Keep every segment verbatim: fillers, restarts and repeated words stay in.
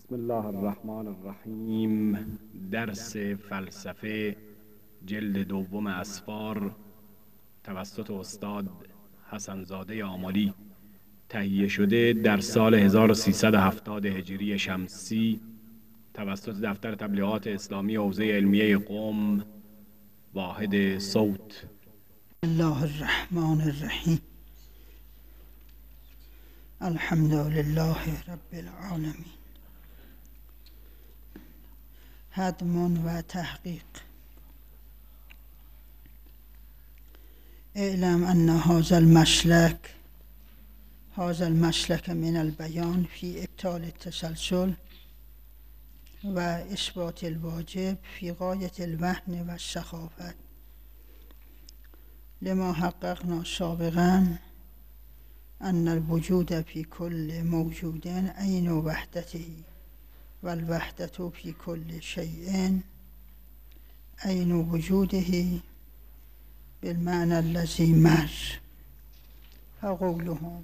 بسم الله الرحمن الرحیم. درس فلسفه جلد دوم اسفار توسط استاد حسنزاده آملی تهیه شده در سال هزار و سیصد و هفتاد هجری شمسی توسط دفتر تبلیغات اسلامی حوزه علمیه قم واحد صوت. الله الرحمن الرحیم. الحمد لله رب العالمین. هدم و تحقیق. اعلم ان هذا المسلك هذا المسلك من البيان في ابطال التسلسل و اثبات الواجب في غاية الوهن و السخافة لما حققنا سابقا ان الوجود في كل موجود عين وحدته والوحدة في كل شيء عين وجوده بالمعنى الذي مر. فقولهم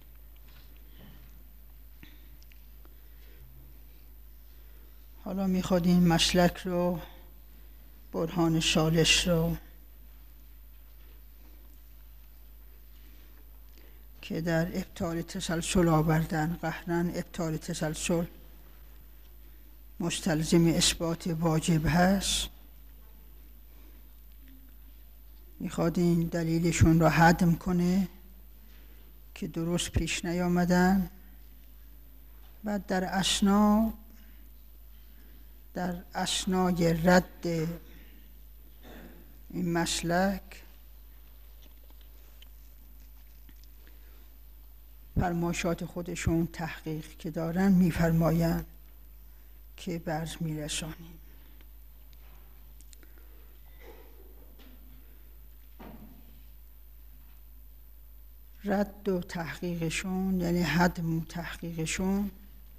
حالا میخواد این مسلک رو، برهان ثالث رو که در ابطال تسلسل آوردن، قهرن ابطال تسلسل مستلزم اثبات واجب هست، میخواد این دلیلشون رو هدم کنه که درست پیش نیامدن و در اثنا در اثنای رد این مسلک فرمایشات خودشون تحقیق که دارن میفرمایند که برز میرسانیم. رد و تحقیقشون یعنی هدم و تحقیقشون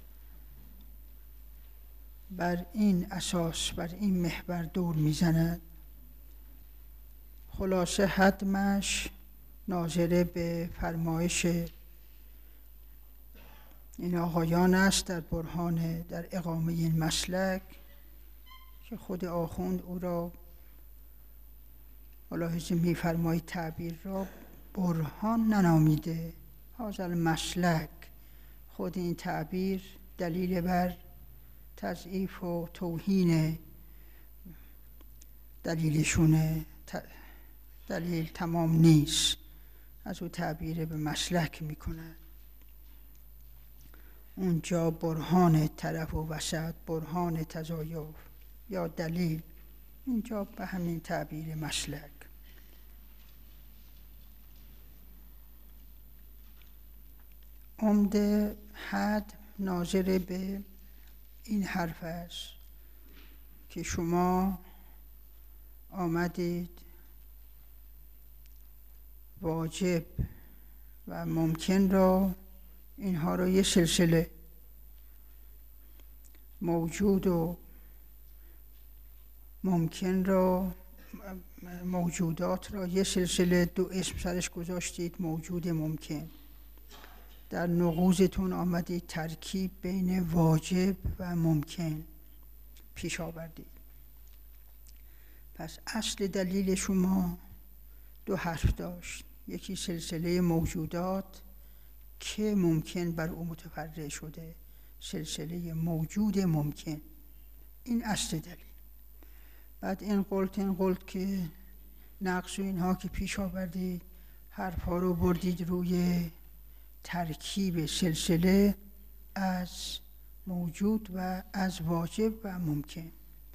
بر این اساس، بر این محور دور میزند. خلاصه هدمش ناظر به فرمایش این آقایان است در برهان، در اقامه این مسلک که خود آخوند او را ملاحظه می‌فرمایید تعبیر را برهان ننامیده. هذا المسلک، خود این تعبیر دلیل بر تضعیف و توهین دلیلشونه، دلیل تمام نیست، از او تعبیر به مسلک می‌کند. اونجا برهان طرف و وسط، برهان تزایف یا دلیل، اینجا به همین تعبیر مسلک. عمده حد ناظر به این حرف است که شما آمدید واجب و ممکن را، اینها را یه سلسله موجود و ممکن را، موجودات را یه سلسله دو اسم سرش گذاشتید، موجود ممکن. در نقوزتون آمدید ترکیب بین واجب و ممکن پیش آوردید. پس اصل دلیل شما دو حرف داشت، یکی سلسله موجودات که ممکن بر او متفرع شده، سلسله موجود ممکن، این اصل دلیل. بعد این قلت این قلت که نقص و اینها که پیش آوردید، حرفها رو بردید روی ترکیب سلسله از موجود و از واجب و ممکن.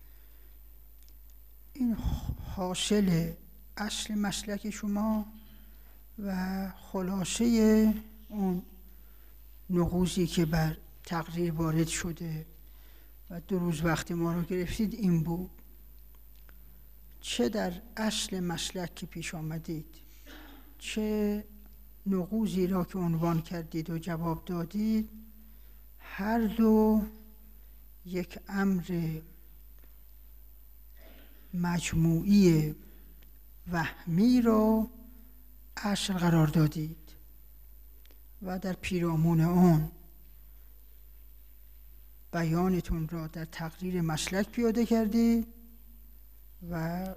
این حاصل اصل مسلک شما و خلاصه اون نقوزی که بر تقریر وارد شده و دو روز وقت ما رو گرفتید این بود. چه در اصل مسلک که پیش آمدید، چه نقوزی را که عنوان کردید و جواب دادید، هر دو یک امر مجموعی وهمی را اصل قرار دادید. و در پیرامون آن بیانتون را در تقریر مسلک پیاده کردید و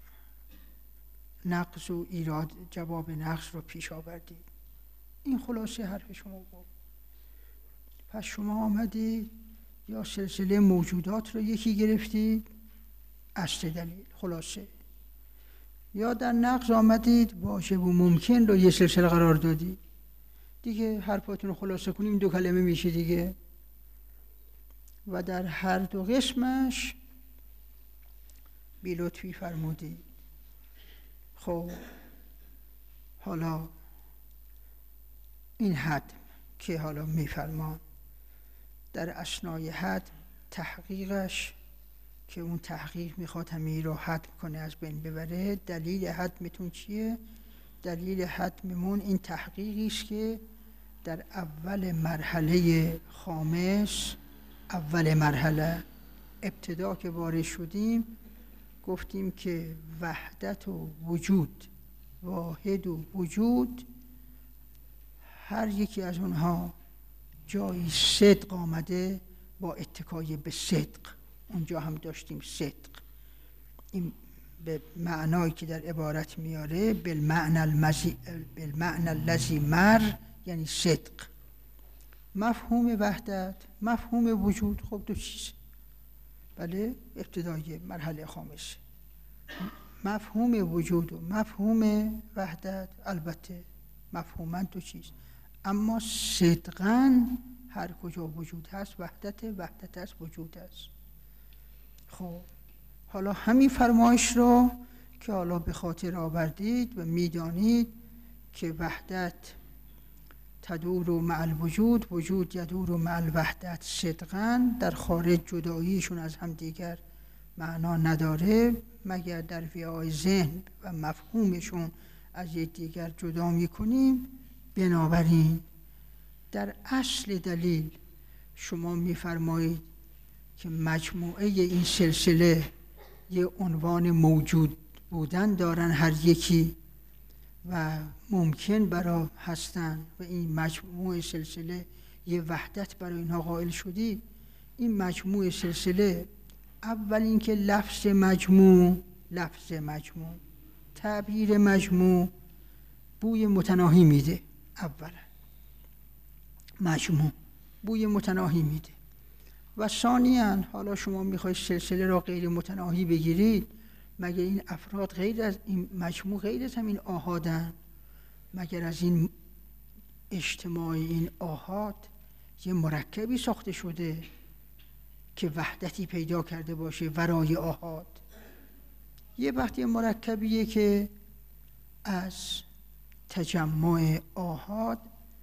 نقض و ایراد جواب نقض رو پیش آوردید. این خلاصه حرف شما بود. پس شما آمدید یا سلسله موجودات رو یکی گرفتید، اصل دلیل خلاصه، یا در نقض آمدید واجب و ممکن رو یه سلسله قرار دادید. دیگه حرفاتون رو خلاصه کنیم دو کلمه میشه دیگه. و در هر دو قسمش بی لطفی فرمودید. خب حالا این حد که حالا میفرمان در اثنای حد تحقیقش که اون تحقیق میخواد همه رو حد کنه از بین ببره. دلیل حدمتون چیه؟ دلیل حدممون این تحقیقی است که در اول مرحله خامس، اول مرحله ابتدا که وارد شدیم گفتیم که وحدت و وجود، واحد و وجود، هر یکی از اونها جایی صدق آمده با اتکای به صدق. اونجا هم داشتیم صدق، این به معنایی که در عبارت میاره بالمعنى المزی بالمعنى الذی مر، یعنی صدق. مفهوم وحدت، مفهوم وجود، خب دو چیز. بله ابتدای مرحله خامس مفهوم وجود و مفهوم وحدت البته مفهوما دو چیز، اما صدقاً هر کجا وجود هست وحدت، وحدت هست وجود هست. خب حالا همین فرمایش رو که حالا به خاطر آوردید و میدانید که وحدت تدور مع الوجود، وجود یدور مع الوحدت صدقاً، در خارج جداییشون از هم دیگر معنا نداره مگر در ویای ذهن و مفهومشون از یکدیگر جدا میکنیم. بنابراین در اصل دلیل شما میفرمایید که مجموعه این سلسله یه عنوان موجود بودن دارن هر یکی و ممکن برای هستن و این مجموعه سلسله یه وحدت برای اینها قائل شدی. این مجموعه سلسله اول اینکه لفظ مجموع، لفظ مجموع، تعبیر مجموع بوی متناهی میده. اولا مجموع بوی متناهی میده و ثانیاً حالا شما میخواید سلسله را غیر متناهی بگیرید، مگر این افراد غیر از این مجموع غیر از همین آحادن؟ مگر از این اجتماع این آحاد یه مرکبی ساخته شده که وحدتی پیدا کرده باشه ورای آحاد؟ یه وقتی مرکبیه که از تجمع آحاد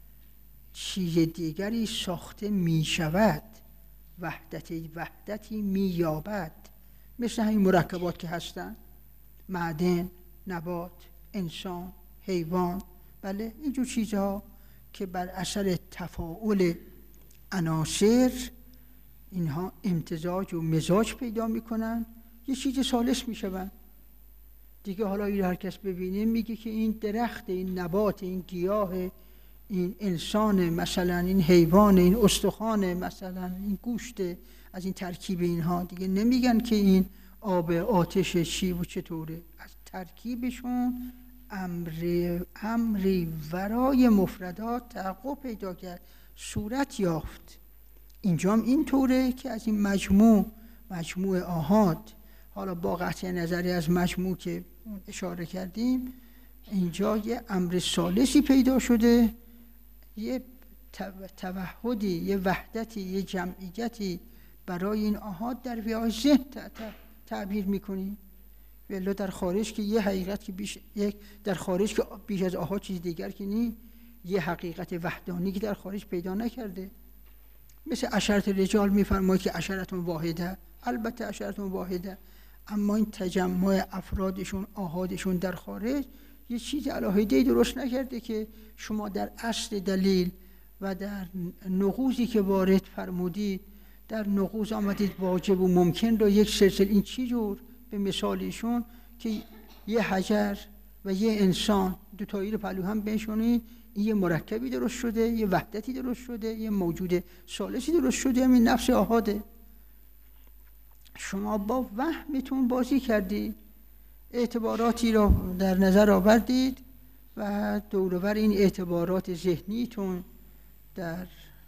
چیز دیگری ساخته می شود، وحدتی وحدتی می یابد، مثل همین مرکبات که هستن، معدن، نبات، انسان، حیوان. بله اینجور چیزها که بر اثر تفاعل عناصر اینها امتزاج و مزاج پیدا میکنن، یه چیز ثالث میشون دیگه. حالا این هر کس ببینه میگه که این درخت، این نبات، این گیاه، این انسان، مثلا این حیوان، این استخوان، مثلا این گوشت، از این ترکیب اینها دیگه نمیگن که این آب، آتش، چی و چطوره. از ترکیبشون امر امری ورای مفردات تحقق پیدا کرد، صورت یافت. اینجا هم این طوره که از این مجموع، مجموع آحاد، حالا با قطع نظری از مجموع که اشاره کردیم، اینجا یه امر ثالثی پیدا شده، یه توحدی، یه وحدتی، یه جمعیتی برای این آحاد در ویای ذهن تعبیر میکنیم. ولی در خارج که یه حقیقت که بیش یک در خارج که بیش از آحاد چیز دیگر که نی، یه حقیقت وحدانی که در خارج پیدا نکرده. مثل عشرت رجال میفرماید که عشرتون واحده، البته عشرتون واحده، اما این تجمع افرادشون، آحادشون در خارج یه چیز علاهیده‌ای درست نکرده که شما در اصل دلیل و در نقوضی که وارد فرمودید، در نقوض آمدید واجب و ممکن رو یک سلسله، این چی جور به مثالیشون که یه حجر و یه انسان دوتایی رو پلو هم بنشونید، این یه مرکبی درست شده، یه وحدتی درست شده، یه موجود ثالثی درست شده، همین نفس آحاده. شما با وهمتون بازی کردید، اعتباراتی را در نظر آوردید و دور و بر این اعتبارات ذهنیتون در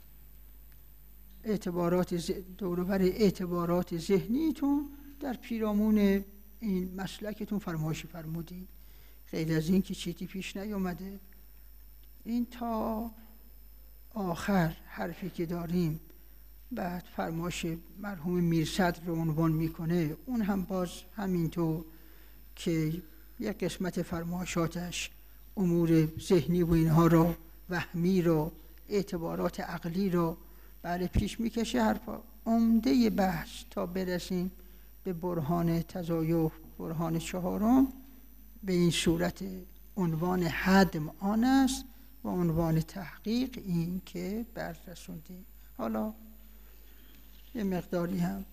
اعتبارات ز... دور و بر اعتبارات ذهنیتون در پیرامون این مسلکتون فرمایشی فرمودید. غیر از این که چیزی پیش نیامده. این تا آخر حرفی که داریم بعد فرمایش مرحوم میرصدر رو عنوان میکنه، اون هم باز همینطور که یک قسمت فرمایشاتش امور ذهنی و اینها رو، وهمی رو، اعتبارات عقلی رو بله پیش میکشه. حرفا عمده بحث تا برسیم به برهان تزایف، برهان چهارم، به این صورت عنوان هدم آن است و عنوان تحقیق این که بررسوندیم. حالا یه مقداری هم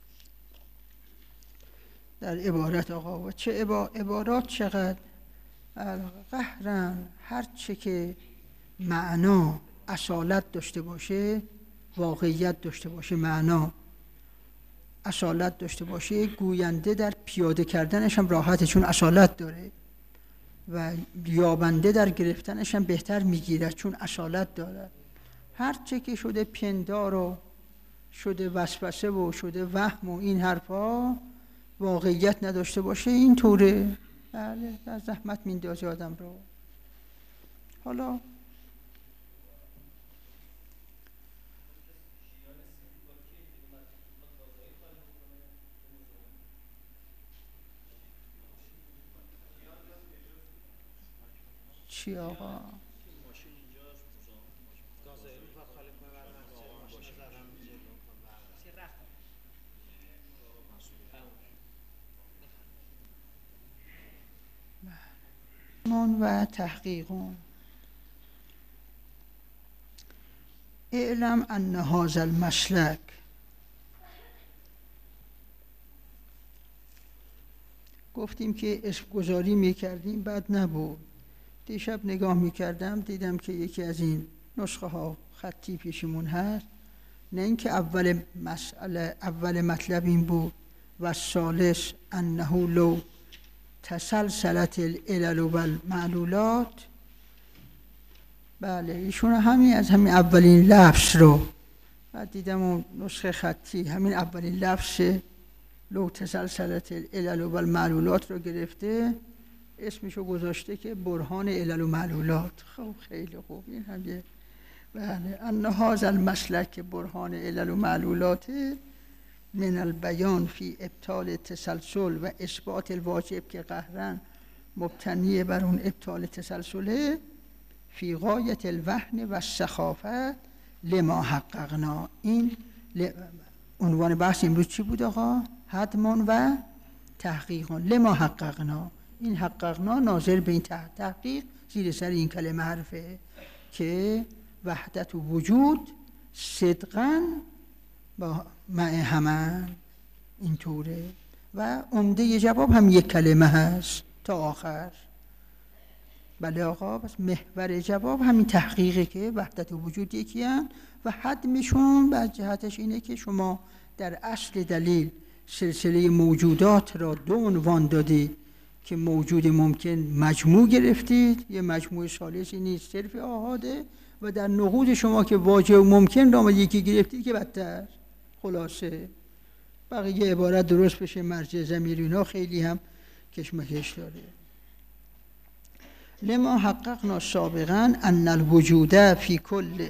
در عبارت آقا و چه عبارات چقدر قهرن، هر چه که معنا اصالت داشته باشه، واقعیت داشته باشه، معنا اصالت داشته باشه، گوینده در پیاده کردنش هم راحته چون اصالت داره و یابنده در گرفتنش هم بهتر میگیره چون اصالت داره. هر چه که شده پندار و شده وسوسه و شده وهم و این حرفا واقعیت نداشته باشه، این طوره. بله در زحمت میندازه آدم رو. حالا چی آقا؟ و تحقیقون اعلم ان هذا المسلک، گفتیم که اسم گذاری میکردیم بعد نبود. دیشب نگاه میکردم دیدم که یکی از این نسخه ها خطی پیشمون هست، نه اینکه اول مسئله اول مطلب این بود و ثالث انه لو تسلسلت العلل و المعلولات. بله ایشون همین از همین اولین لفظ رو بعد دیدم اون نسخه خطی همین اولین لفظ لو تسلسلت العلل و المعلولات رو گرفته، اسمشو گذاشته که برهان علل و معلولات. خب خیلی خوب، این هم یه بله ان هذا المسلک برهان علل و معلولات من البیان فی ابطال تسلسل و اثبات الواجب که قهرن مبتنی بر اون ابطال تسلسله، فی غایت الوهن و السخافه لما حققنا. این عنوان بحث امروز چی بود آقا؟ هدمان و تحقیقون. لما حققنا، این حققنا ناظر به این تحقیق زیر سر این کلمه حرفه که وحدت و وجود صدقاً با مع همان اینطوره و عمده جواب هم یک کلمه هست تا آخر. بله آقا، بس محور جواب همین تحقیقه که وحدت و وجود یکی هست و حدمشون به جهتش اینه که شما در اصل دلیل سلسله موجودات را دو عنوان دادید که موجود ممکن مجموع گرفتید، یه مجموع ثالثی نیست صرف آحاده، و در نقود شما که واجب و ممکن را یکی گرفتید که بدتر. خلاصه بقیه عبارت درست بشه مرجع ضمیر اینا خیلی هم کشمکش داره. لما حققنا سابقا ان الوجود فی کل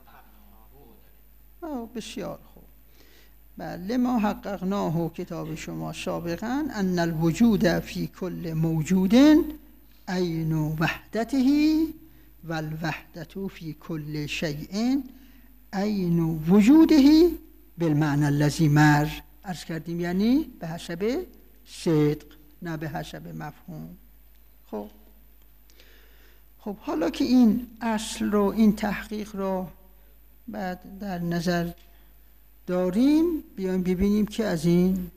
بسیار خوب. بله لما حققناه کتاب شما سابقا ان الوجود فی کل موجود عین وحدته و الوحدت فی کل شیء عین وجوده بالمعنى الذی مر. عرض کردیم یعنی به حسب صدق نه به حسب مفهوم. خب خب حالا که این اصل رو، این تحقیق رو بعد در نظر داریم، بیایم ببینیم که از این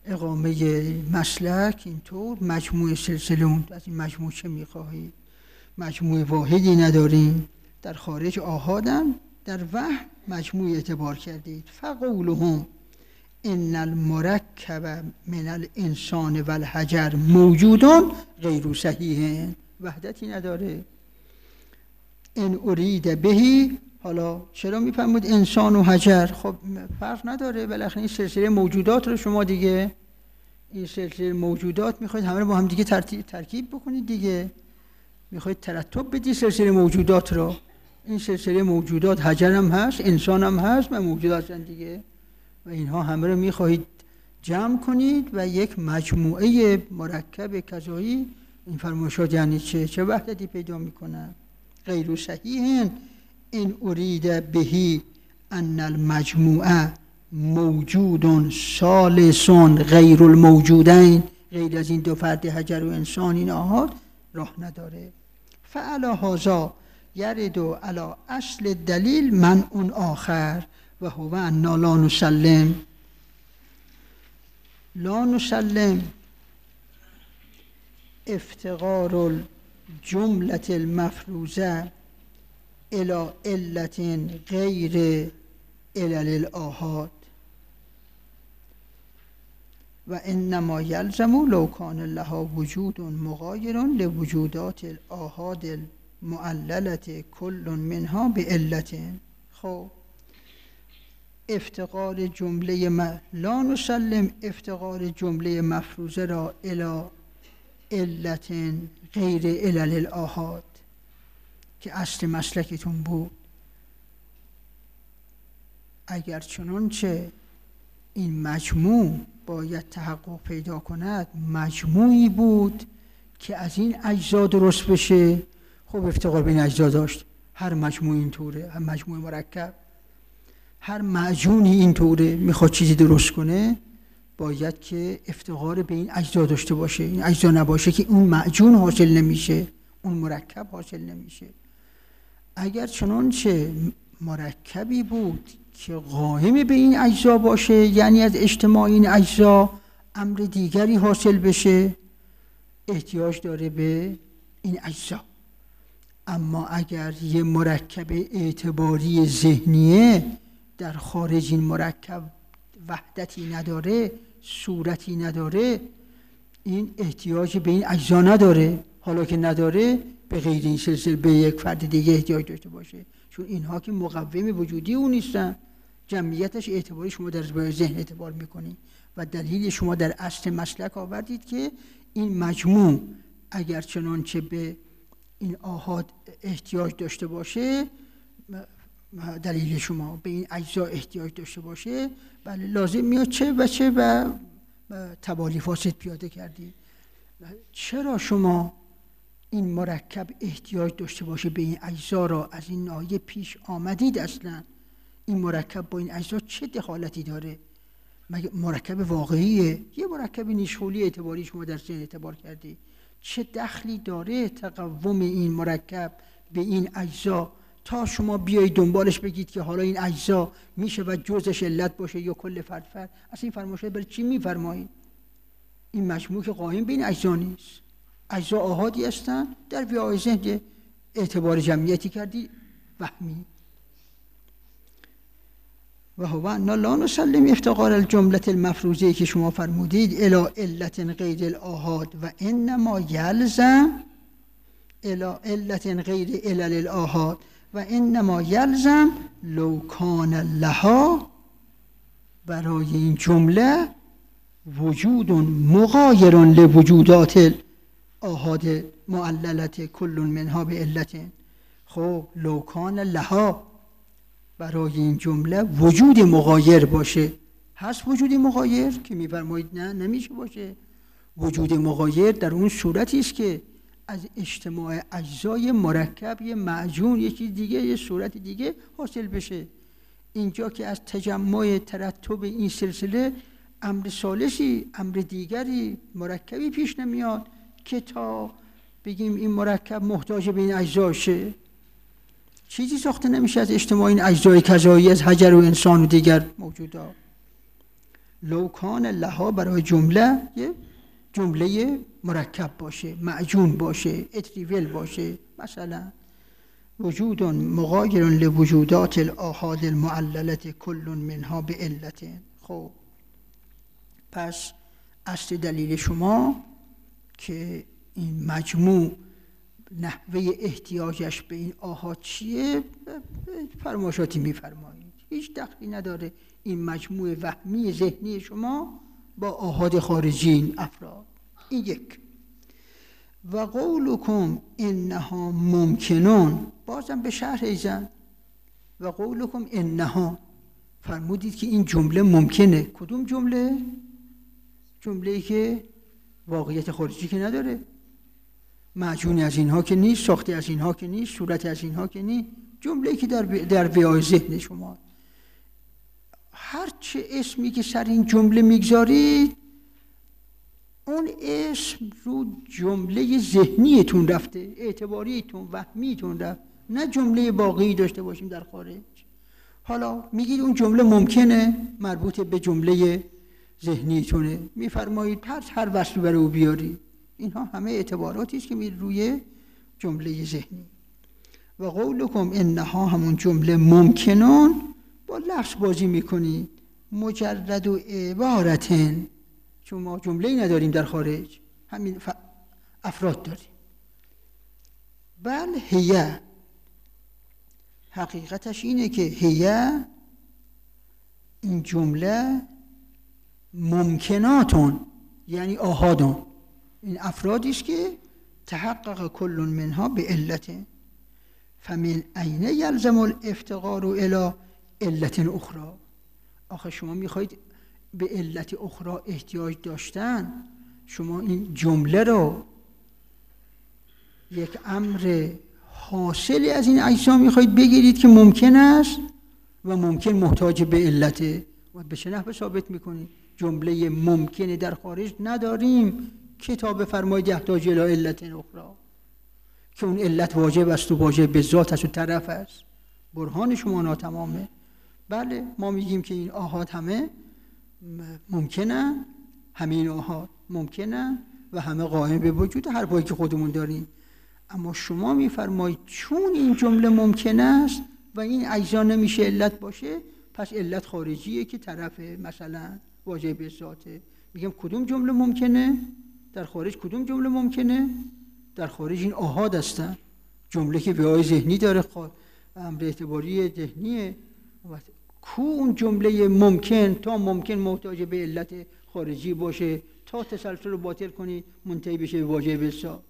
اقامه مسلک اینطور مجموع سلسله اون از این مجموع چه میخواهید. مجموع واحدی نداریم، در خارج آحادن، در وهم مجموع اعتبار کردید. فقولهم ان المرکب من الانسان و الحجر موجودون غیر صحیح، وحدتی نداره. ان ارید بهی، حالا چرا میفهمید انسان و حجر؟ خب فرق نداره، بالاخره این سلسله موجودات رو شما دیگه این سلسله موجودات میخواید همه رو با هم دیگه ترتیب ترکیب بکنید دیگه، میخواید ترتب بدید سلسله موجودات رو. این سلسله موجودات حجر هم هست، انسان هم هست و موجودات هستن دیگه، و اینها همه رو میخواهید جمع کنید و یک مجموعه مرکب کذایی. این فرمایشات یعنی چه؟ چه وحدتی پیدا میکنن؟ غیر صحیح ان ارید بهی ان المجموعه موجود ثالث غیر الموجودین، غیر از این دو فرد حجر و انسان این آحاد راه نداره. فعلی هذا یرد علی اصل دلیل من اون آخر و هو انا لا نسلم لا نسلم افتقار الجملة المفروضه الى علت غیر علل الآحاد و انما یلزم لو کان لها وجود مغایر لوجودات الآحاد المعللة کل منها بعلت. خب افتقار جمله م... لا نسلم افتقار جمله مفروضه را الی علت غیر علل الآحاد که اصل مسلکتون بود. اگر چنانچه این مجموع باید تحقق پیدا کند مجموعی بود که از این اجزا درست بشه، خب افتقار به این اجزا داشت. هر مجموع این طوره، هر مجموع مرکب، هر معجونی این طوره، میخواد چیزی درست کنه باید که افتقار به این اجزا داشته باشه. این اجزا نباشه که اون معجون حاصل نمیشه، اون مرکب حاصل نمیشه. اگر چنانچه مرکبی بود که قائم به این اجزا باشه، یعنی از اجتماع این اجزا امر دیگری حاصل بشه، احتیاج داره به این اجزا. اما اگر یه مرکب اعتباری ذهنیه در خارج این مرکب وحدتی نداره، صورتی نداره، این احتیاج به این اجزا نداره. حالا که نداره به غیر این سلسله به یک فرد دیگه احتیاج داشته باشه، چون اینها که مقوم وجودی اون نیستن. جمعیتش اعتباری شما در ذهن اعتبار میکنی و دلیل شما در اصل مسلک آوردید که این مجموع اگر چنانچه به این آحاد احتیاج داشته باشه، دلیل شما به این اجزا احتیاج داشته باشه، بله لازم میاد چه و چه و تبالی فاسد پیاده کردی. چرا شما این مرکب احتیاج داشته باشه به این اجزا را از این ناحیه پیش آمدید؟ اصلا این مرکب با این اجزا چه دخالتی داره؟ مگه مرکب واقعیه؟ یه مرکب نیشخولی اعتباری شما در ذهن اعتبار کردی، چه دخلی داره تقوم این مرکب به این اجزا تا شما بیایید دنبالش بگید که حالا این اجزا میشه و جزش علت باشه یا کل فرد فرد؟ اصلا این فرمایشات برای چی میفرمایید؟ این مجموع که قائم به این اجزا نیست، اجزا آحادی هستن، در ویای ذهن اعتبار جمعیتی کردی وهمی. و هو انا لا نسلم افتقار الجمله المفروضه که شما فرمودید الی علت غیر الآحاد و انما یلزم الی علت غیر علل الآحاد و انما یلزم لو کان لها، برای این جمله وجود مغایر لوجودات الآحاد معللت کل منها به علت. خب لو کان لها، برای این جمله وجود مغایر باشه. هست وجود مغایر که میفرمایید نه نمیشه باشه. وجود مغایر در اون صورتی است که از اجتماع اجزای مرکب یه معجون یه چیز دیگه یه صورت دیگه حاصل بشه. اینجا که از تجمع ترتب این سلسله امر ثالثی، امر دیگری، مرکبی پیش نمیاد که تا بگیم این مرکب محتاج به این اجزا شه. چیزی ساخته نمیشه از اجتماع این اجزای کذایی از حجر و انسان و دیگر موجودات. لو کان لها، برای جمله یه جمله مرکب باشه، معجون باشه، اتریول باشه، مثلا وجود مغایر لوجودات الآحاد المعللة کل منها به علت. خب پس اصل دلیل شما که این مجموع نحوه احتیاجش به این آحاد چیه فرمایشاتی میفرمایید، هیچ دخلی نداره این مجموع وهمی ذهنی شما با آحاد خارجی این افراد. این یک. و قولکم انها ممکنون، بازم به شرح ایزن. و قولکم انها، فرمودید که این جمله ممکنه. کدوم جمله؟ جمله‌ای که واقعیت خارجی که نداره، معجونی از اینها که نیست، ساخته از اینها که نیست، صورت از اینها که نیست، جمله‌ای که در در ویای ذهن شما. هر چه اسمی که سر این جمله میگذارید اون اسم رو جمله ذهنیتون رفته، اعتباریتون، وهمیتون رفت، نه جمله واقعی داشته باشیم در خارج. حالا میگید اون جمله ممکنه، مربوط به جمله ذهنیتونه، میفرمایید هر هر وصلی برای او بیاری. اینها همه اعتباراتی است که میاد روی جمله ذهنی. و قولکم انها، همون جمله ممکنون، با لفظ بازی میکنید. مجرد و عبارتن، چون ما جمله‌ای نداریم در خارج، همین افراد داریم. بل هیه، حقیقتش اینه که هیه، این جمله ممکناتون یعنی آحادون، این افرادی است که تحقق کل منها به علت. فمن عین یلزم الافتقار الی علت اخرى. آخه شما میخواید به علت اخرى احتیاج داشتن، شما این جمله رو یک امر حاصلی از این اجزا میخواید بگیرید که ممکن است و ممکن محتاج به علته. و به چه نحو ثابت میکنید؟ جمله ممکنه در خارج نداریم کتاب فرماید یحتاج الی علت اخرى، که اون علت واجب است و واجب به ذات است و طرف است. برهان شما ناتمامه. بله ما میگیم که این آحاد همه ممکنه، همه این آحاد ممکنه و همه قائم به وجود هر پایی که خودمون داریم. اما شما میفرمایید چون این جمله ممکنه است و این اجزا نمیشه علت باشه، پس علت خارجیه که طرف مثلا واجب به ذاته. میگم کدوم جمله ممکنه؟ در خارج کدوم جمله ممکنه؟ در خارج این آحاد هستن، جمله که وعای ذهنی داره، امر اعتباری ذهنیه. کو اون جمله ممکن تا ممکن محتاج به علت خارجی باشه تا تسلسل رو باطل کنی منتهی بشه به واجب به ذات.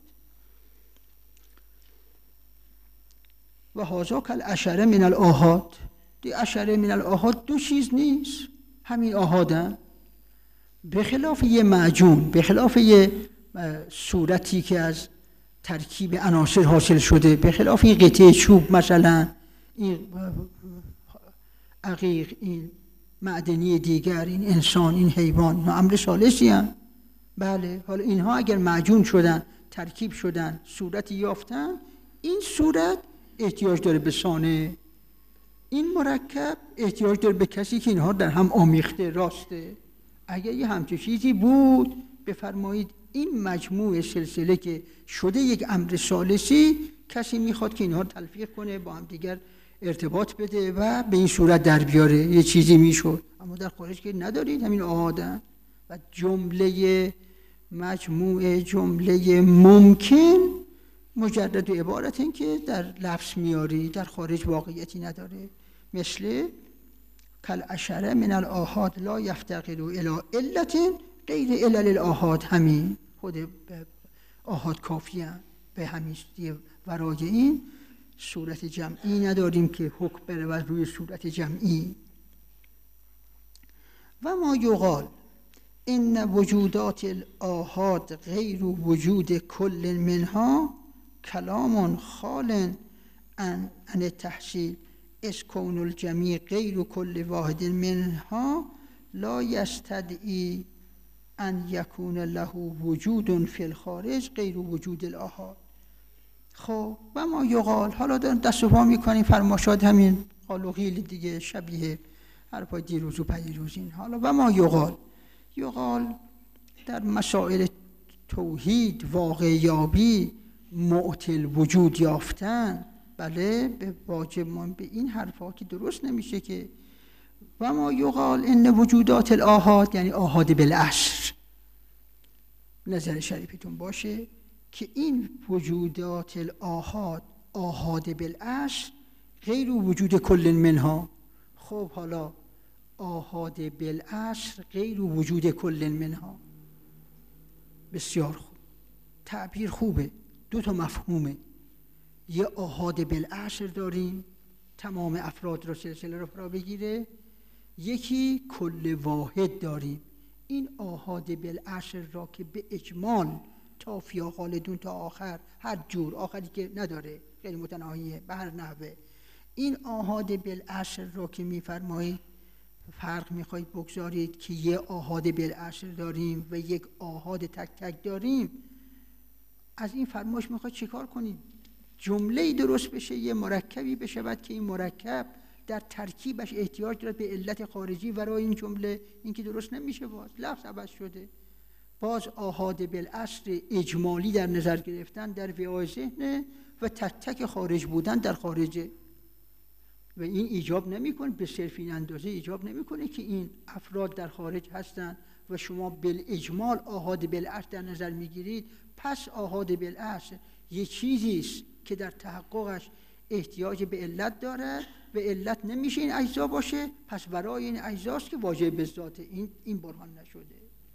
و هذا کالعشره من الآحاد. دی عشره من الآحاد دو چیز نیست، همین آحادن. به خلاف یه معجون، به خلاف یه صورتی که از ترکیب عناصر حاصل شده، به خلاف این قطعه چوب مثلا، این عقیق، این معدنی دیگر، این انسان، این حیوان، اینا امر ثالثی هستند. بله، حالا اینها اگر معجون شدن، ترکیب شدن، صورتی یافتن، این صورت احتیاج داره به صانع، این مرکب احتیاج داره به کسی که اینها در هم آمیخته، راسته. اگر یه همچین چیزی بود بفرمایید این مجموع سلسله که شده یک امر ثالثی، کسی میخواد که اینها تلفیق کنه، با هم دیگر ارتباط بده و به این صورت در بیاره، یه چیزی میشد. اما در خارج که ندارید، همین آدم و جمله مجموع جمله ممکن مجرد و عبارت این که در لفظ میاری، در خارج واقعیتی نداره. مثل کالعشره من الآحاد لا یفتقر الی علت غیر علل الآحاد. همین خود آحاد کافی هم به همین ورای این صورت جمعی نداریم که حکم برود روی صورت جمعی. و ما یقال ان وجودات الآحاد غیر وجود کل منها کلام خال عن عن تحصیل از کون الجمیع غیر کل واحد منها لا یستدعی ان یکون له وجود فی الخارج غیر وجود الآحاد. خب و ما یقال، حالا دست و پا میکنیم فرماشات همین قال و قیل دیگه، شبیه حرفای دیروز و پیروز این. حالا و ما یقال، یقال در مسائل توحید، واقع یابی، معطل وجود یافتن، بله به واجب ما به این حرفا که درست نمیشه که و ما یقال ان وجودات الاحاد، یعنی آحاد بالعصر، نظر شریفتون باشه که این وجودات الاحاد آحاد بالعصر غیر وجود کل منها. خب حالا آحاد بالعصر غیر وجود کل منها، بسیار خوب، تعبیر خوبه، دو تا مفهومه. یه آحاد بالعصر داریم تمام افراد رو سلسله رو فرا بگیره، یکی کل واحد داریم. این آحاد بالعصر را که به اجمال تا فیا خالدون تا آخر، هر جور آخری که نداره، غیر متناهیه به هر نحوه، این آحاد بالعصر را که میفرمایید فرق میخواید بگذارید که یه آحاد بالعصر داریم و یک آحاد تک تک داریم، از این فرمایش میخواید چیکار کنید؟ جمله‌ای درست بشه، یه مرکبی بشه، بعد که این مرکب در ترکیبش احتیاج داره به علت خارجی ورای این جمله، این که درست نمیشه، باز لفظ عوض شده. باز آحاد بالعصر اجمالی در نظر گرفتن در وعای ذهن و تک تک خارج بودن در خارجه و این ایجاب نمیکنه، به صرف این اندازه ایجاب نمیکنه که این افراد در خارج هستن و شما بالاجمال آحاد بالعصر در نظر میگیرید. پس آحاد بالعصر یه چیزی است که در تحققش احتیاج به علت داره و علت نمیشه این اجزا باشه، پس برای این اجزاست که واجب به ذات این این برهان نشده.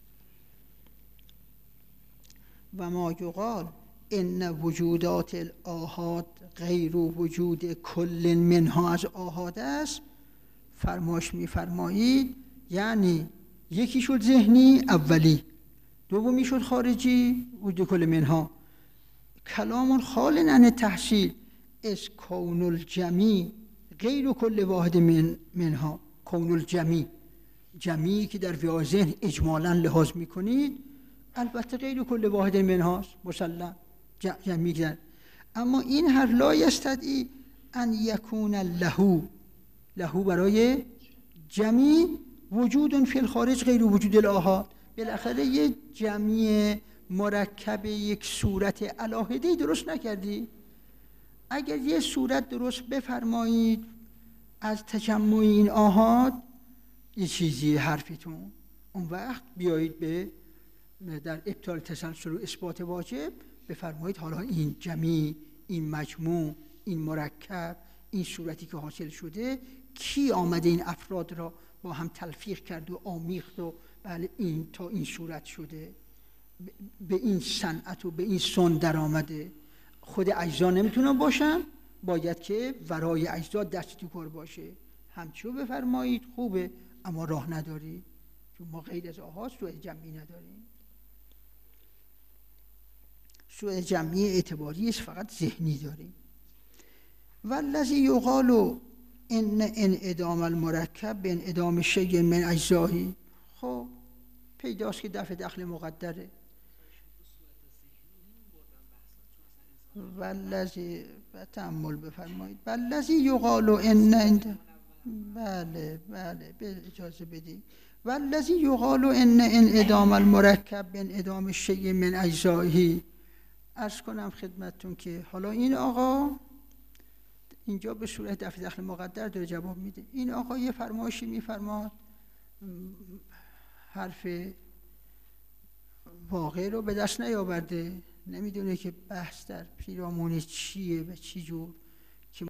و ما یقال ان وجودات الاحاد غیر وجود کل منها از آحاد است، فرماش میفرمایید یعنی یکی شد ذهنی اولی، دومی شد خارجی وجود کل منها. کلام خال عن تحصیل از کون الجمی غیر کل واحد من منها. کون الجمی، جمی که در وعای ذهن اجمالا لحاظ میکنید، البته غیر کل واحد منهاست، مسلم جمعی کردن، اما این هر لا یستدعی ان یکون له، له برای جمعی وجود فی الخارج غیر وجود الاحاد. بالاخره یه جمعی مرکب یک صورت علاهده‌ای درست نکردی؟ اگر یه صورت درست بفرمایید از تجمع این آحاد، یه چیزی حرفتون، اون وقت بیایید به در ابطال تسلسل و اثبات واجب بفرمایید حالا این جمعی، این مجموع، این مرکب، این صورتی که حاصل شده، کی آمده این افراد را با هم تلفیق کرد و آمیخت و بله این تا این صورت شده، به این صنعت و به این سن در آمده. خود اجزا نمیتونن باشن، باید که ورای اجزا دست تو کار باشه. همچو بفرمایید خوبه، اما راه نداری، چون ما غیر از آحاد سوء جمعی نداریم. سوء جمعی اعتباری است، فقط ذهنی داریم. والذی یقال ان انعدام المرکب به انعدام شیء من اجزایی، خب پیداست که دفع دخل مقدره. والذی تأمل بفرمایید. والذی یقال ان، بله بله به اجازه بدید. والذی یقال ان انعدام المرکب به انعدام شیء من اجزایی، عرض کنم خدمتتون که حالا این آقا اینجا به صورت دفع دخل مقدر داره جواب میده. این آقا یه فرمایشی میفرماد، حرف واقع رو به دست نیاورده، نمیدونه که بحث در پیرامون چیه و چی جور که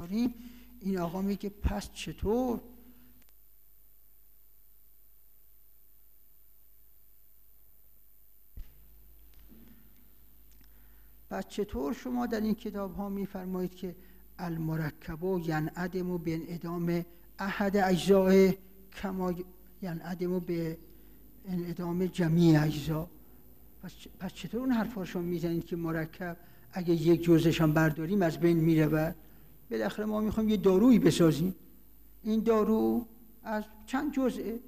میخوریم. این آقا میگه پس چطور؟ پس چطور شما در این کتاب ها میفرمایید که المرکب ینعدم بانعدام احد اجزاء کما ینعدم بانعدام جمیع اجزا؟ پس چطور اون حرفا شما میزنید که مرکب اگه یک جزش هم برداریم از بین میره؟ و بالاخره ما میخوایم یه دارویی بسازیم، این دارو از چند جزءه،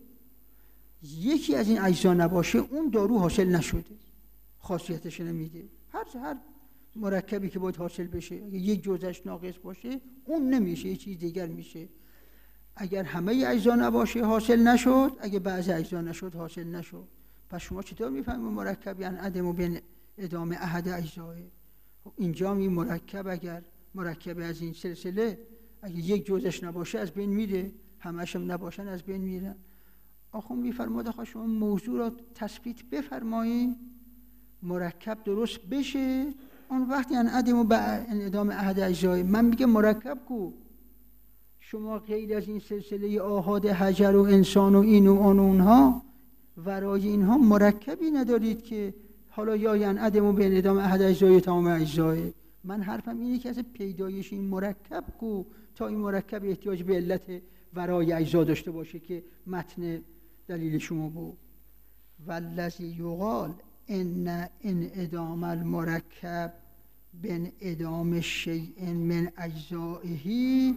یکی از این اجزا نباشه اون دارو حاصل نشده، خاصیتش نمیده. هر هر مرکبی که باید حاصل بشه اگه یک جزش ناقص باشه اون نمیشه، یه چیز دیگر میشه. اگر همه اجزا نباشه حاصل نشد، اگه بعضی اجزا نشد حاصل نشد. پس شما چطور میفهمید مرکب یعنی عدم بین ادامه احد اجزاه؟ اینجا می مرکب اگر مرکب از این سلسله اگه یک جزش نباشه از بین میره، همش هم نباشن از بین میرن. آخون میفرماید آخه شما موضوع را تثبیت بفرمایید مرکب درست بشه، اون وقت یعنی عدم به ادامه احد اجزاه. من میگه مرکب کو، شما غیر از این سلسله آحاد حجر و انسان و این و آن و اونها ورای اینها مرکبی ندارید که حالا یا یعنی عدم به انعدام احد اجزای تمام اجزای. من حرفم اینه که از پیدایش این مرکب کو تا این مرکب احتیاج به علت ورای اجزا داشته باشه که متن دلیل شما بود. والذی یقال ان انعدام المرکب بانعدام شیء من اجزائه،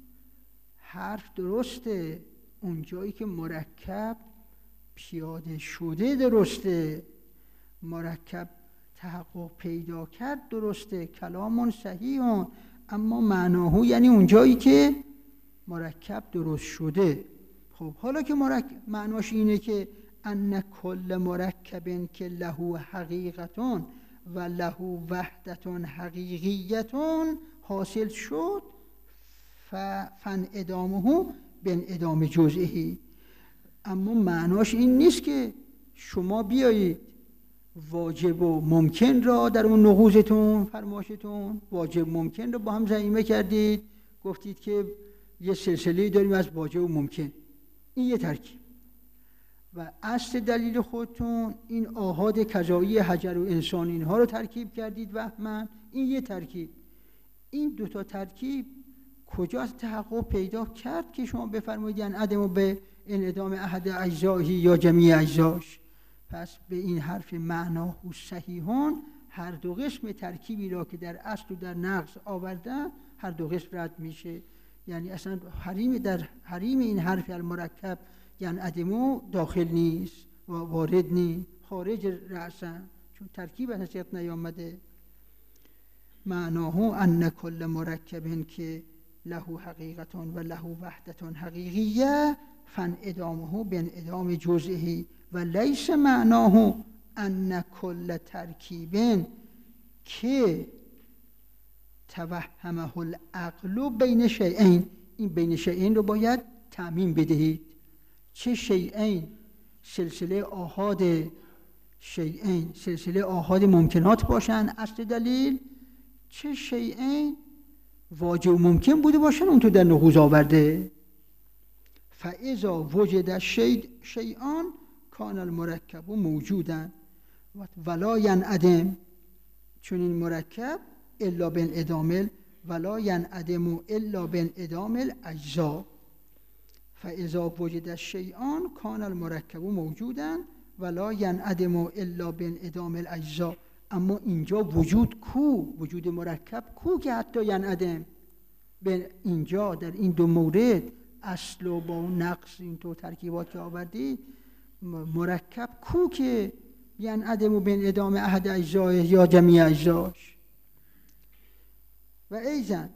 حرف درسته، اون جایی که مرکب پیاده شده درسته، مرکب تحقق پیدا کرد درسته، کلامون صحیحون، اما معناهو یعنی اون جایی که مرکب درست شده. خب حالا که مرکب معناش اینه که ان کل مرکب که له حقیقتون و له وحدتون حقیقیتون حاصل شد فن ادامه بن ادامه جزئی. اما معناش این نیست که شما بیایید واجب و ممکن را در اون نقوزتون فرماشتون واجب ممکن را با هم ضمیمه کردید، گفتید که یه سلسله داریم از واجب و ممکن، این یه ترکیب، و اصل دلیل خودتون این آحاد کذایی حجر و انسان اینها رو ترکیب کردید وهمن، این یه ترکیب. این دوتا ترکیب کجا تحقق پیدا کرد که شما بفرمایید یعنی عدم به انعدام احد اجزایی یا جمیع اجزاش؟ پس به این حرف معناه و صحیحون هر دو قسم ترکیبی را که در اصل و در نقص آوردن هر دو قسم رد میشه. یعنی اصلا حریم در حریم این حرف المرکب یعنی عدمو داخل نیست و وارد نیست، خارج رأسن، چون ترکیب حسیت نیامده. معناه ان کل مرکب که له حقیقتون و له وحدتون حقیقیه فن ادامه بن ادام جزئی و لیس معناه ان کل ترکیب که توهمه العقل بین شیئین. این بین شیئین رو باید تعمیم بدهید. چه شیئین؟ سلسله آحاد شیئین، سلسله آحاد ممکنات باشن اصل دلیل، چه شیئین واجب ممکن بوده باشن اون تو در نقوض آورده. فاذا وجد شیء شیئان کان المرکب موجودا ولا ینعدم، چون این مرکب الا بانعدام ولا ینعدم الا بانعدام الاجزا. فاذا وجد شیئان کان المرکب موجودا ولا ینعدم الا بانعدام الاجزا. اما اینجا وجود کو؟ وجود مرکب کو که حتی ینعدم؟ به اینجا در این دو مورد اصل و با نقص این تو ترکیبات که آوردی مرکب کو که ینعدم و بین ادامه احد اجزای یا جمیع اجزاش؟ و ایضا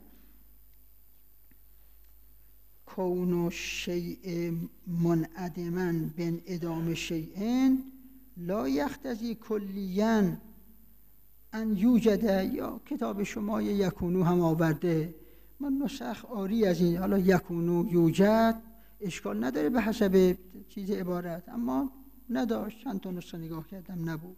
کون شیء منعدما بین ادامه شیئن لا یختزی کلیاً ان یوجد. یا کتاب شما یکونو هم آورده، من نسخ آری از این، حالا یکونو یوجد اشکال نداره به حسب چیز عبارت، اما نداشت، چند تا نسخه نگاه کردم نبود.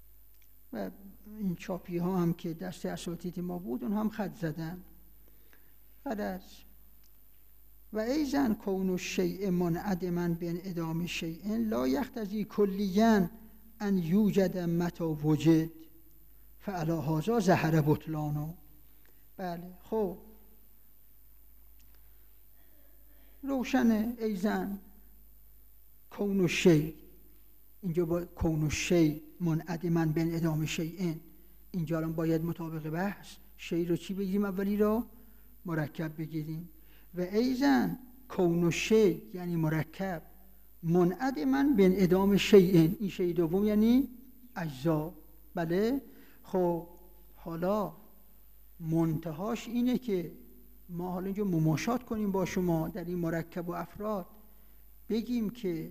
و این چاپی ها هم که دست اساتید ما بود اون هم خط زدن. غرض و ایزن کون الشیء منعدما بانعدام شیء لا یقتضی کلیاً ان یوجد متى وجد فعلی هذا ظهر بطلانه. بله خب روشنه ایزن کون الشیء، اینجا با کون الشیء منعدما بانعدام شیء، اینجا الان باید مطابق بحث شیء رو چی بگیریم؟ اولی رو مرکب بگیریم. و ایزن کون الشیء یعنی مرکب منعدما بانعدام شیء، این شیء دوم یعنی اجزا. بله خب حالا منتهاش اینه که ما حالا اینجا مماشات کنیم با شما در این مرکب و افراد، بگیم که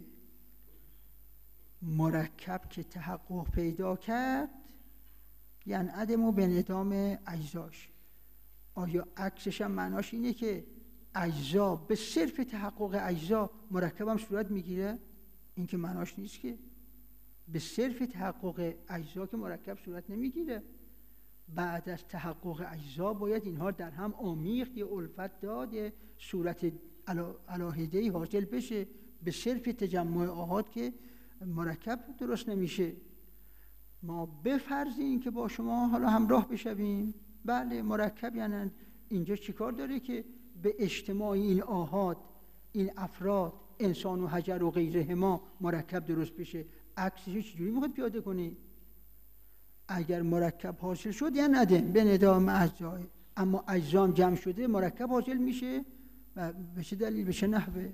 مرکب که تحقق پیدا کرد یعنی عدم و بانعدام اجزاش. آیا عکسش هم معناش اینه که اجزا به صرف تحقق اجزا مرکب هم صورت میگیره؟ این که معناش نیست که به صرف تحقق اجزا که مرکب صورت نمیگیره. بعد از تحقق اجزا باید اینها در هم عمیق یه الفت داد، یه صورت علاهده‌ای حاصل بشه. به صرف تجمع آحاد که مرکب درست نمیشه. ما بفرضیم که با شما حالا همراه بشویم، بله مرکب یعنی اینجا چیکار داره که به اجتماع این آحاد، این افراد، انسان و حجر و غیره ما مرکب درست بشه. عکسش چجوری میخواد پیاده کنی؟ اگر مرکب حاصل شد یعنی ندم به ندام اجزای، اما اجزام جمع شده مرکب حاصل میشه. و به چه دلیل؟ به چه نحوه؟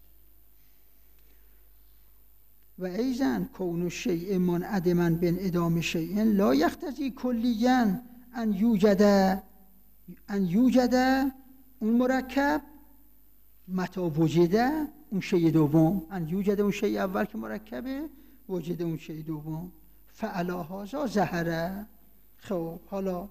و ایزن کون الشیء منعدما بانعدام شیء لا یقتضی کلیاً ان یوجد ان یوجد اون مرکب متى وجد اون شیء دوم، ان یوجد اون شیء اول که مرکبه، وجد اون شیء دوم. فعلی هذا ظهر. خب حالا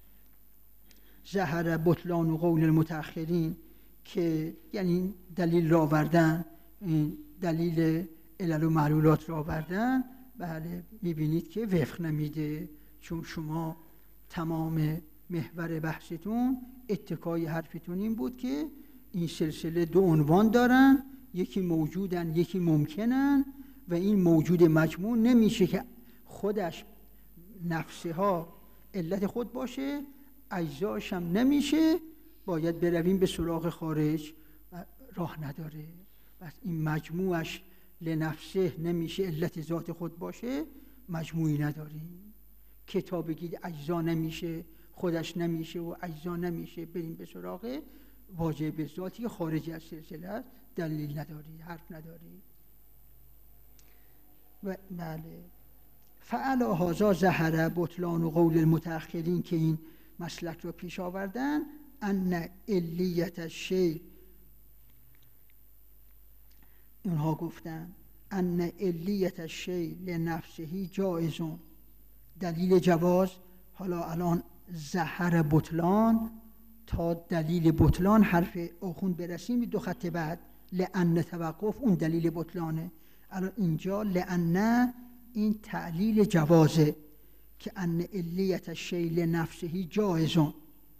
ظهر بطلان قول المتأخرین که یعنی دلیل را آوردن، این دلیل علل و معلولات را آوردن. بله میبینید که وفق نمیده، چون شما تمام محور بحثتون اتکای حرفتون این بود که این سلسله دو عنوان دارن، یکی موجودن یکی ممکنن، و این موجود مجموع نمیشه که خودش نفسها علت خود باشه، اجزاش هم نمیشه، باید برویم به سراغ خارج و راه نداره. بس این مجموعش لنفسه نمیشه علت ذات خود باشه، مجموعی نداریم. کتاب بگید اجزا نمیشه، خودش نمیشه و اجزا نمیشه، بریم به سراغ واجب ذاتی که خارجی از سلسله است، دلیل نداری، حرف نداری. و بله فعلی هذا ظهر بطلان قول المتأخرین که این مسلک رو پیش آوردن، ان علیت الشیء، اونها گفتن ان علیت الشیء لنفسه جائزون. دلیل جواز، حالا الان ظهر بطلان تا دلیل بطلان حرف آخون برسیم دو خط بعد، لأن توقف اون دلیل بطلانه. الان اینجا لأن این تعلیل جوازه که ان علیت الشیء لنفسه جائزون.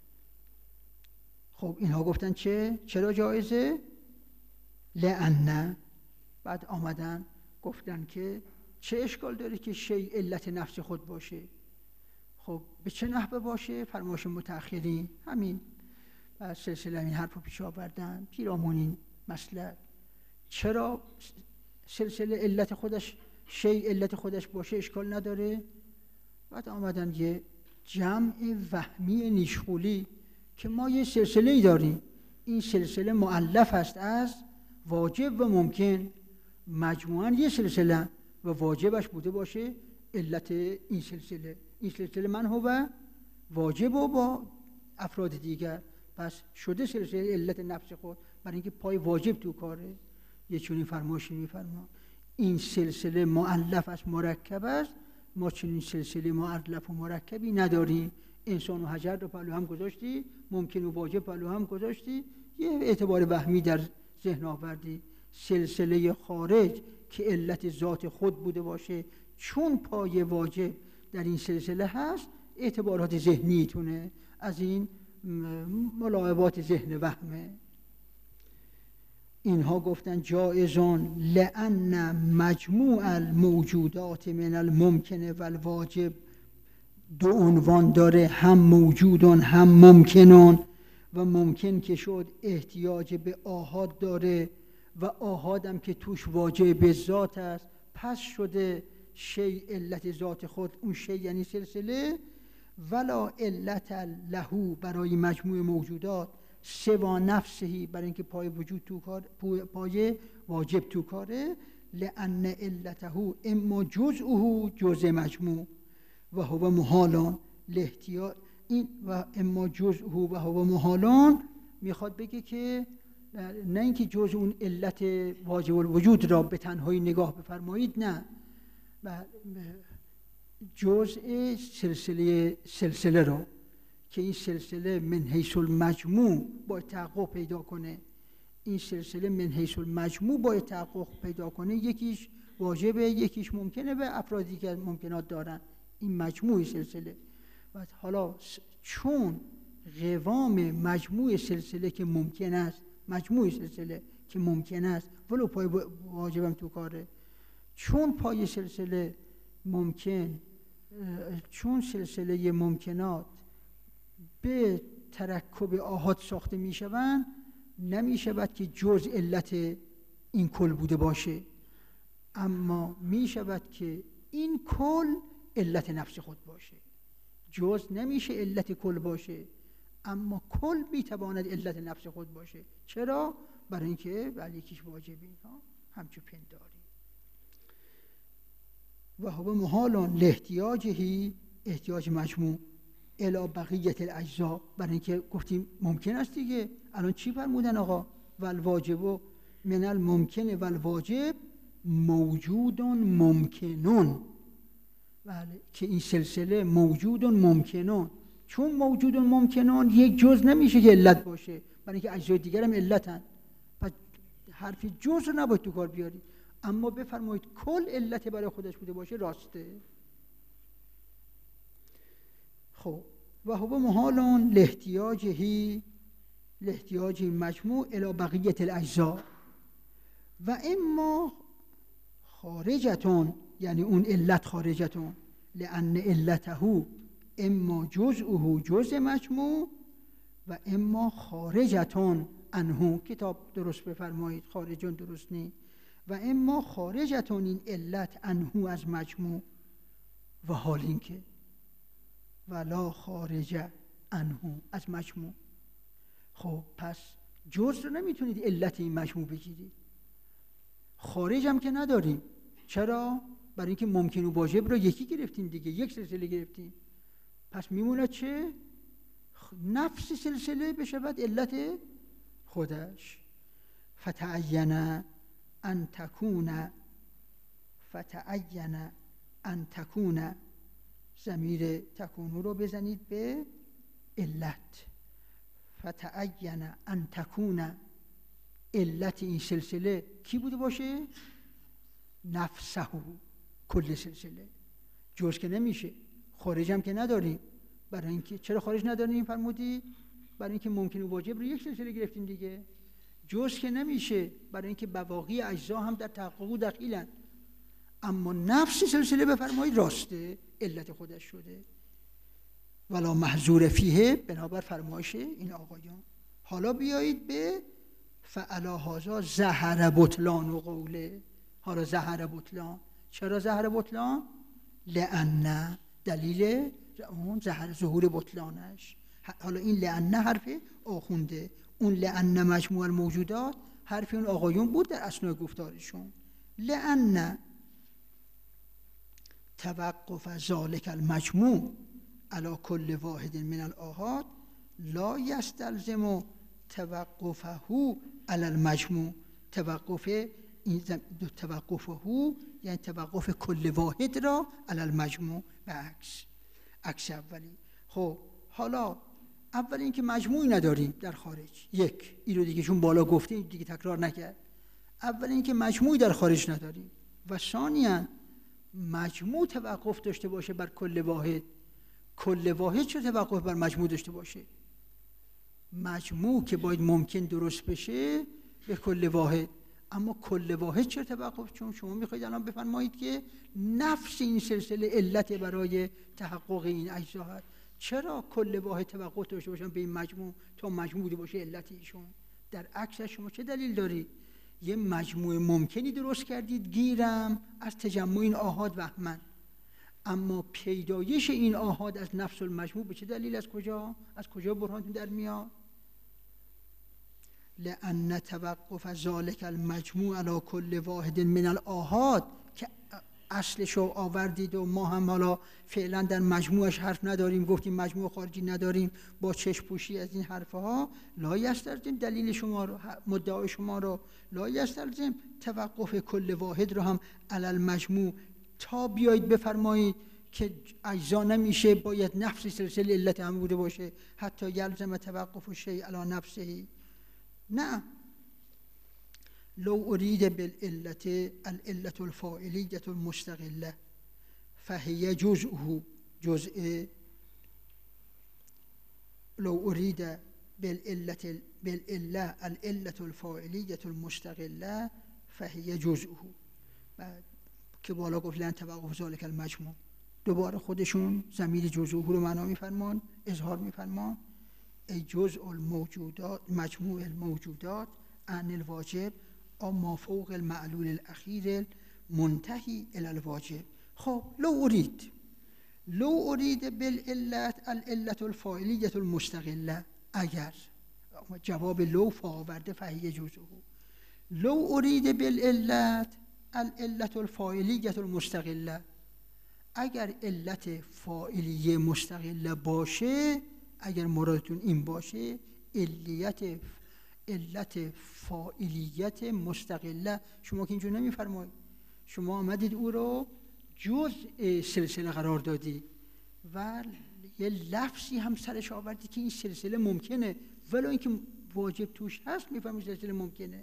خب اینها گفتن چه؟ چرا جایزه؟ لأن. بعد آمدن گفتن که چه اشکال داره که شیء علت نفس خود باشه؟ خب به چه نحوه باشه؟ فرمایش متأخرین همین. بعد سلسله این حرف رو پیش آوردن پیرامون این مسئله. چرا سلسله علت خودش شیء علت خودش باشه اشکال نداره؟ بعد آمدن یه جمع وهمی نیشخولی که ما یه سلسله ای داریم، این سلسله مؤلف است از واجب و ممکن، مجموعاً یه سلسله و واجبش بوده باشه علت این سلسله. این سلسله من هو واجب و با افراد دیگر، پس شده سلسله علت نفس خود، برای اینکه پای واجب تو کاره. یه چونین فرمایشی میفرما این سلسله مؤلف است مرکب است، ما چنین سلسله مؤلف و مرکبی نداریم. انسان و حجر رو پهلو هم گذاشتی، ممکن و واجب پهلو هم گذاشتی، یه اعتبار وهمی در ذهن آوردی. سلسله خارج که علت ذات خود بوده باشه، چون پای واجب در این سلسله هست، اعتبارات ذهنیتونه از این ملاعبات ذهن وهمه. اینها گفتن جایزان لأن مجموع الموجودات من الممکن و الواجب دو عنوان داره، هم موجودان هم ممکنان، و ممکن که شد احتیاج به آحاد داره و آحادم که توش واجب به ذات است، پس شده شی علت ذات خود، اون شی یعنی سلسله، ولا علت لهو برای مجموع موجودات سوا نفسهی، برای اینکه پای وجود تو کار، پای واجب تو کاره، لأن علته اما جزءه جزء مجموع و هو محالان لاحتیاج، این و اما جزءه و هو محالان میخواد بگه که نه اینکه جزء اون علت واجب الوجود را به تنهایی نگاه بفرمایید، نه، جزء سلسله سلسله را که این سلسله من حیث المجموع باید تحقق پیدا کنه، این سلسله من حیث المجموع باید تحقق پیدا کنه، یکیش واجبه یکیش ممکنه و افرادی که ممکنات دارن، این مجموع سلسله. و حالا چون قوام مجموع سلسله که ممکن است، مجموع سلسله که ممکن است ولو پای واجبم تو کاره، چون پای سلسله ممکن، چون سلسله ممکنات به ترکب آحاد ساخته می شوند، نمی شود که جز علت این کل بوده باشه، اما می شود که این کل علت نفس خود باشه. جز نمیشه علت کل باشه، اما کل می تواند علت نفس خود باشه. چرا؟ برای اینکه ولی یکیش واجبی ها همچون پنداری و هو محالان لاحتیاجهی، احتیاج مجموع الی بقیت الاجزاء، برای اینکه گفتیم ممکن است دیگه. الان چی فرمودن آقا؟ والواجب من الممکن والواجب موجودون ممکنون، بله، که این سلسله موجودون ممکنون، چون موجودون ممکنون یک جز نمیشه که علت باشه، برای اینکه اجزای دیگر هم علتن، پس حرف جز رو نباید تو کار بیاری، اما بفرمایید کل علت برای خودش بوده باشه، راسته. خب و هو محالان لاحتیاجهی، لاحتیاج مجموع الی بقیت الاجزاء و اما خارجتون، یعنی اون علت خارجتون، لأن علته اما جزءه جزء مجموع و اما خارجتون عنه، کتاب درست بفرمایید، خارجون درست نی، و اما خارجتون این علت عنه از مجموع، و حال این که ولا خارج عنه از مجموع. خب پس جز رو نمیتونید علت این مجموع بگیرید، خارج هم که نداریم. چرا؟ برای اینکه ممکن و واجب رو یکی گرفتیم دیگه، یک سلسله گرفتیم، پس میمونه چه؟ نفس سلسله بشود علت خودش. فتعین ان تکون، فتعین ان تکون، ضمیر تکونو رو بزنید به علت. فتعین ان تکون، علت این سلسله کی بوده باشه؟ نفسه، کل سلسله. جز که نمیشه، خارج هم که نداریم. برای اینکه چرا خارج نداریم فرمودی؟ برای اینکه ممکن و واجب رو یک سلسله گرفتیم دیگه. جز که نمیشه، برای اینکه بواقی اجزا هم در تحقق دخیلن. اما نفس سلسله بفرمایید راسته، علت خودش شده. ولا محظور فیه، بنابر فرمایش این آقایان. حالا بیایید به فعلا هازا زهر بطلان و قوله. حالا زهر بطلان، چرا زهر بطلان؟ لأن، دلیل اون زهر ظهور بطلانش. حالا این لأن حرف آخونده، اون لأن مجموع الموجودات حرف اون آقایون بود در اثناء گفتارشون. لأن توقف ذالک المجموع علی کل واحد من الآحاد لا یستلزم توقفه علی المجموع. توقف این توقفه یعنی توقف کل واحد را علی المجموع، به عکس عکس اولی. خب حالا اول اینکه مجموعی نداریم در خارج، یک این رو دیگه چون بالا گفتیم دیگه تکرار نکرد. اول اینکه مجموعی در خارج نداریم و ثانیاً مجموع توقف داشته باشه بر کل واحد. کل واحد چه توقف بر مجموع داشته باشه؟ مجموع که باید ممکن درست بشه به کل واحد. اما کل واحد چرا توقف؟ چون شما میخواید الان بفرمایید که نفس این سلسله علت برای تحقق این اجزا هست. چرا کل واحد توقف داشته باشن به این مجموع تا مجموع بوده باشه علت ایشون؟ در عکس شما چه دلیل دارید؟ یه مجموع ممکنی درست کردید گیرم از تجمع این آحاد وهمن، اما پیدایش این آحاد از نفس المجموع به چه دلیل؟ از کجا؟ از کجا برهانتون در میاد؟ لأن توقف ذلك المجموع على کل واحد من الآحاد که اصلش رو آوردید و ما هم حالا فعلا در مجموعش حرف نداریم، گفتیم مجموع خارجی نداریم با چشم پوشی از این حرفها، لا یستلزم دلیل شما رو، مدعای شما رو، لا یستلزم توقف کل واحد رو هم علی المجموع تا بیایید بفرمایید که اجزا نمیشه، باید نفس سلسله علت هم بوده باشه حتی یلزم توقف الشیء علی نفسه. نه، لو اريد بالعلة العلة الفاعلية المستقلة فهي جزءه جزء لو اريد بالعلة بالعلة العلة الفاعلية المستقلة فهي جزءه. که بالا گفت لن توقف ذلك المجموع، دوباره خودشون ضمیر جزءه رو معنا میفرمان، اظهار میفرمان ای جزء الموجودات مجموع الموجودات عن الواجب او ما فوق المعلول الاخیر منتهی الى الواجب. خب لو اريد لو اريد بالعلة العلة الفاعلیة المستقلة، اگر جواب لو فاورده فهی جزءه، لو اريد بالعلة العلة الفاعلیة المستقلة، اگر علت فاعلیه مستقله باشه، اگر مرادتون این باشه علیت علت فاعلیت مستقله، شما که اینجور نمیفرمایید، شما آمدید او رو جزء سلسله قرار دادی و یه لفظی هم سرش آوردی که این سلسله ممکنه ولو اینکه واجب توش هست میفهمید سلسله ممکنه،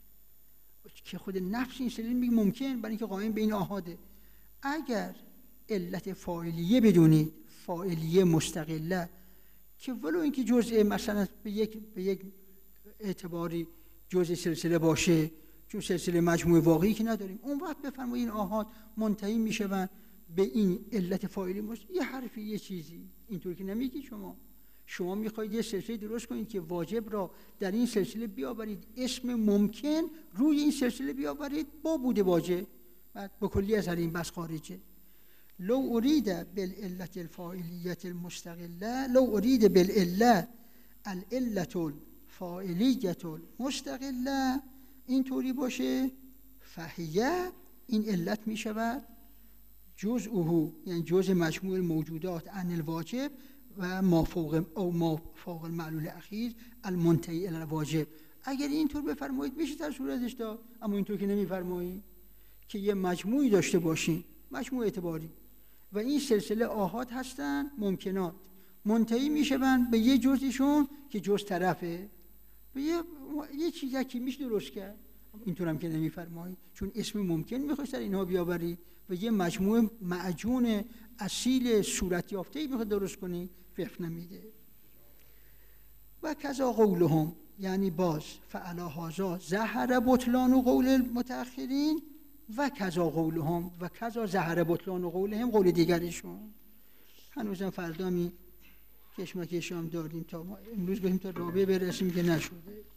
که خود نفس این سلسله میگه ممکن برای اینکه قائم به این آحاده. اگر علت فاعلیه بدونید، فاعلیه مستقله که ولو اینکه جزء مثلا به یک به یک اعتباری جزء سلسله باشه، چون سلسله مجموعه واقعی که نداریم، اون وقت بفرمایید این آحاد منتهی میشوند به این علت فاعلی مست... یه حرفی یه چیزی اینطور که نمیگی شما. شما میخواید یه سلسله درست کنید که واجب را در این سلسله بیاورید، اسم ممکن روی این سلسله بیاورید با بوده واجب، بعد به کلی از این بس خارجه. لو اريد بالعلة الفاعلیة المستقله، لو اريد بالعلة العلة الفاعلیة المستقله، اینطوری باشه فهیه این علت می شود جزءه، یعنی جزء مجموع موجودات عن الواجب و ما فوق او ما فوق المعلول اخیر المنتهی الی الواجب. اگر اینطور بفرمایید میشه در صورتش داد، اما اینطور که نمیفرمایید که یه مجموعی داشته باشین، مجموع اعتباری، و این سلسله آحاد هستن ممکنات، منتهی میشوند به یه جزئیشون که جز طرفه، به یه یه چیزی که میشه درست کرد، اینطور هم که نمیفرمایید چون اسم ممکن میخواید سر اینها بیاوری و یه مجموعه معجون اصیل صورت یافته‌ای میخواد درست کنی، فقه نمیده. و کذا قولهم، یعنی باز فعلا هذا ظهر بطلان قول المتأخرین و کذا قولهم و کذا ظهر بطلان قولهم، قول دیگرشون. هنوزم فردا می کشمکش هم داریم تا ما امروز بریم تا رابعه برسیم که نشده.